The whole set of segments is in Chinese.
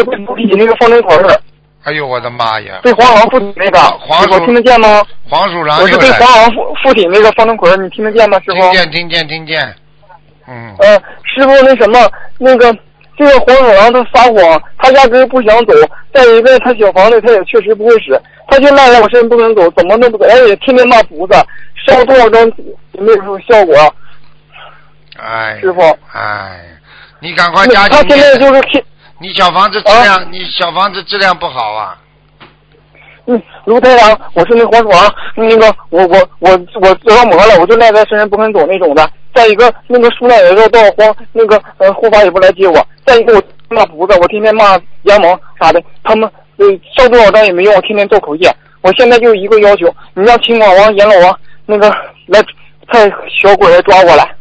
对不起那个方正奎儿。 哎呦我的妈呀！ 对黄狼附体那个，师傅听得见吗？ 黄鼠狼我是对黄狼附体那个方正奎儿，你听得见吗，师傅？ 听见。 师傅那什么，那个这个黄鼠狼他撒谎，他压根不想走。再一个，他小房子他也确实不会使，他就赖在我身上不能走，怎么都不走，而且天天骂菩萨，烧多少张也没有什么效果。 哎， 师傅， 哎，你赶快加紧。 他现在就是你小房子质量，你小房子质量不好啊。 卢台长，我是那黄鼠狼，那个我着魔了，我就赖在身上不肯走那种的。再一个，那个书上也说到黄，那个护法也不来接我。再一个，我骂菩萨，我天天骂阎王啥的，他们烧多少张也没用，我天天做口业。我现在就一个要求，你让秦广王、阎老王那个来派小鬼来抓我来。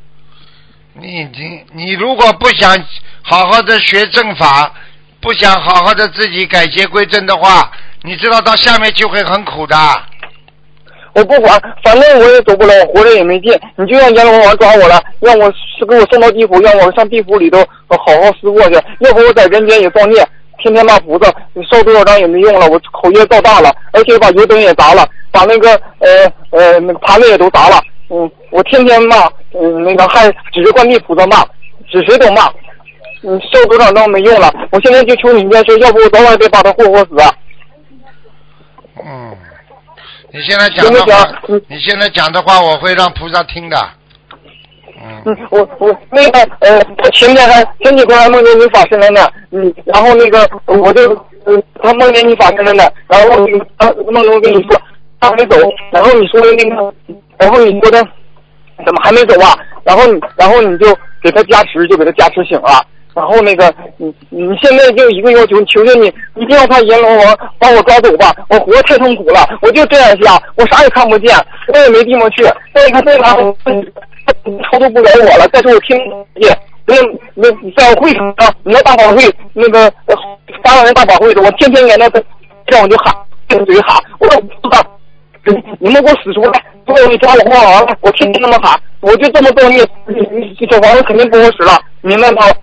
你如果不想好好的学正法，不想好好的自己改邪归正的话，你知道到下面就会很苦的。 我不管，反正我也走不了，我活着也没劲。你就让阎罗王抓我了，让我给我送到地府，让我上地府里头好好死过去。要不我在人间也造孽，天天骂菩萨，你烧多少张也没用了，我口业造大了，而且把油灯也砸了，把那个那个盘子也都砸了。我天天骂，那个还指着观地菩萨骂，指谁都骂。烧多少张没用了，我现在就求你一件事，要不我早晚得把他活活死。 你现在讲的话，我会让菩萨听的。 我那个前几天还梦见你法身了呢，然后那个我就他梦见你法身了呢，然后梦中跟你说他还没走，然后你说的那个，然后你说的怎么还没走啊？然后你就给他加持，就给他加持醒了。然后那个你现在就一个要求，求求你一定要派阎罗王把我抓走吧，我活得太痛苦了，我就这样下，我啥也看不见，我也没地方去。再一看这拿超度不了我了，再说我听也那在会上你那大法会那个8万人大法会的，我天天在那让我就喊嘴喊，我说不知道你们给我使出来，如果你抓我黄狼了，我天天那么喊，我就这么造孽，小房子肯定不好使了，明白吗？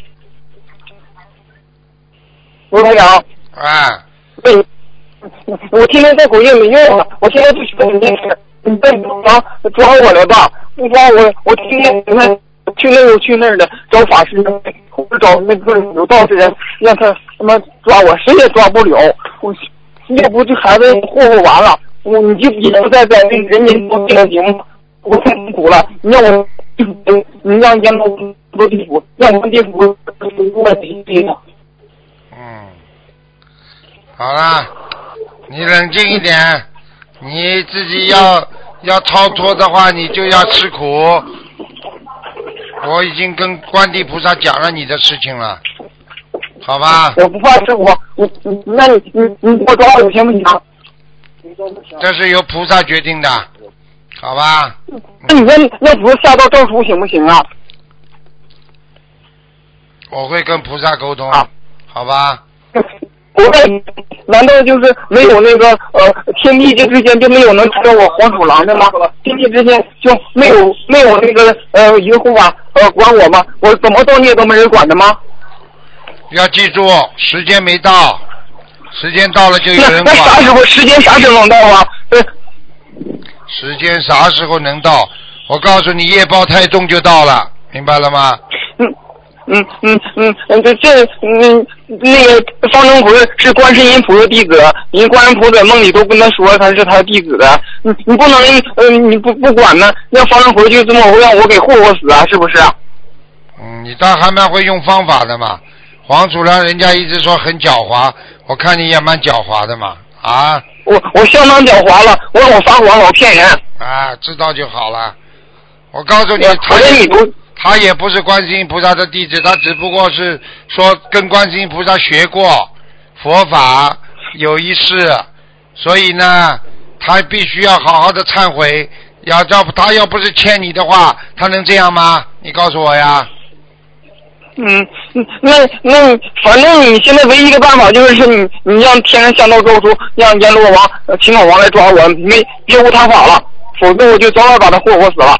卢台长，对，我天天在口业没用了，我现在就求你你再抓我来吧，不抓我天天去那又去那儿的找法师，或者找那个有道士人，让他妈抓我，谁也抓不了。要不这孩子霍霍完了，你就也不再在人间做这个节目，我太痛苦了。你让我，你让阎罗多地府，让我们地府问题的。 好了，你冷静一点，你自己要超脱的话，你就要吃苦。我已经跟观地菩萨讲了你的事情了，好吧？ 我不怕吃苦，那你我抓我行不行？ 这是由菩萨决定的，好吧？ 那你要不下到证书行不行啊？ 我会跟菩萨沟通，好吧？ 难道就是没有那个天地之间就没有能看到我黄鼠狼的吗？天地之间就没有那个一个护法管我吗？我怎么造孽都没人管的吗？ 要记住，时间没到，时间到了就有人管。那啥时候？时间啥时候能到啊？ 时间啥时候能到？我告诉你，业报太重就到了，明白了吗？那个方正奎是观世音菩萨弟子，人观音菩萨梦里都跟他说他是他弟子的，你不能你不管呢？让方正奎就这么让我给霍霍死啊？是不是？你倒还蛮会用方法的嘛。黄鼠狼人家一直说很狡猾，我看你也蛮狡猾的嘛。啊！ 我相当狡猾了，我撒谎老骗人。 啊，知道就好了。我告诉你，他也不是观世音菩萨的弟子，他只不过是说跟观世音菩萨学过佛法有一世，所以呢，他必须要好好的忏悔。他要不是欠你的话，他能这样吗？你告诉我呀。 那反正你现在唯一的办法就是你让天人降道咒书，让阎罗王、秦口王来抓我，别无他法了，否则我就早晚把他霍死了。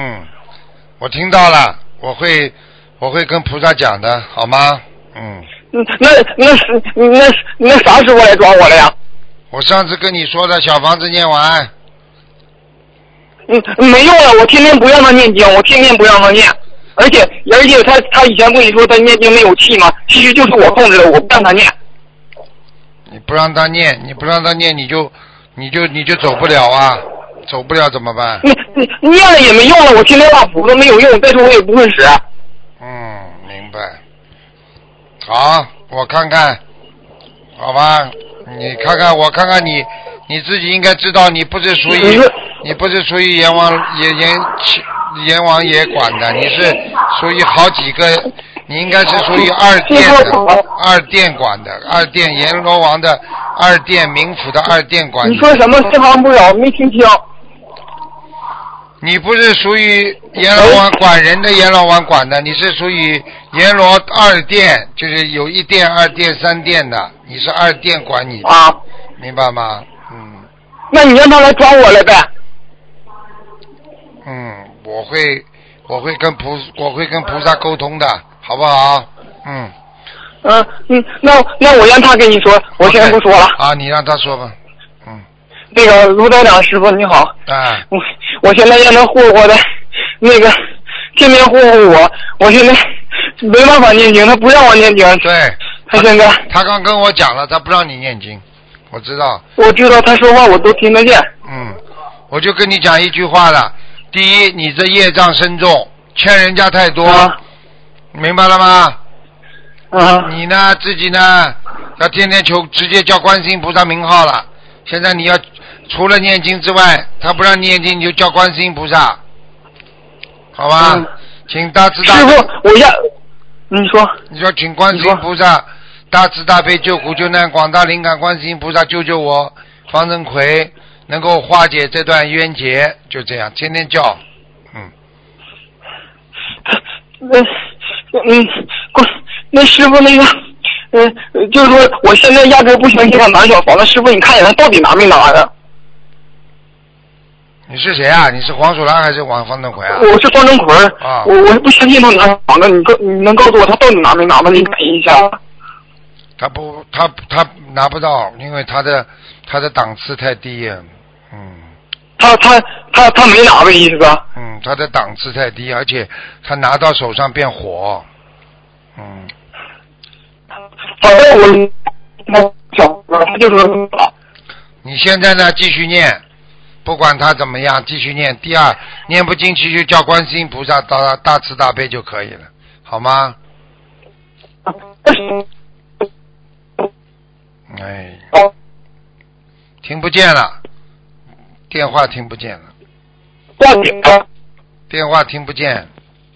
我听到了，我会跟菩萨讲的，好吗？ 那啥时候来抓我了呀？ 我上次跟你说的小房子念完。 没用了，我天天不让他念经，我天天不让他念，而且他以前跟你说他念经没有气嘛，其实就是我控制的，我不让他念。 你不让他念，你就走不了啊，走不了怎么办？ 你念了也没用了，我天天画符都没有用，再说我也不会使。 明白。好，我看看，好吧，你看看，我看看你自己应该知道，你不是属于阎王爷管的，你是属于好几个，你应该是属于二殿管的，二殿阎罗王的二殿冥府的二殿管。 你说什么？信号不了，没听清。 你不是属于阎罗王管人的阎罗王管的，你是属于阎罗二殿，就是有一殿、二殿、三殿的，你是二殿管你的，明白吗？ 那你让他来抓我来呗。 我会跟菩萨沟通的，好不好？ 那我让他跟你说，我现在不说了。 啊，你让他说吧。 那个卢台长师傅你好。我现在让他霍霍的，那个天天霍霍我现在没办法念经，他不让我念经。 对。 他现在。 他刚跟我讲了，他不让你念经，我知道。 我知道他说话我都听得见。 我就跟你讲一句话了。第一，你这业障深重，欠人家太多，明白了吗？你呢，自己呢，要天天求，直接叫观世音菩萨名号了。现在你要除了念经之外，他不让你念经，你就叫观世音菩萨，好吧？请大慈大悲。 师傅，你说。 你说，请观世音菩萨大慈大悲救苦救难广大灵感观世音菩萨救救我方振奎，能够化解这段冤结，就这样，天天叫。 那师傅那个，就是说我现在压根不相信他拿小房子，师傅你看见他到底拿没拿的？ 你是谁啊？你是黄鼠狼还是方振奎啊？ 我是方振奎。我是不相信他拿小房子，你能告诉我他到底拿没拿吗？你感应一下。 他拿不到，因为他的档次太低了。 他没拿的意思吧？ 他的档次太低，而且他拿到手上变火。 反正他就说。 你现在呢？继续念，不管他怎么样，继续念。第二，念不进去就叫观世音菩萨大慈大悲就可以了，好吗？听不见了，电话听不见了。电话听不见。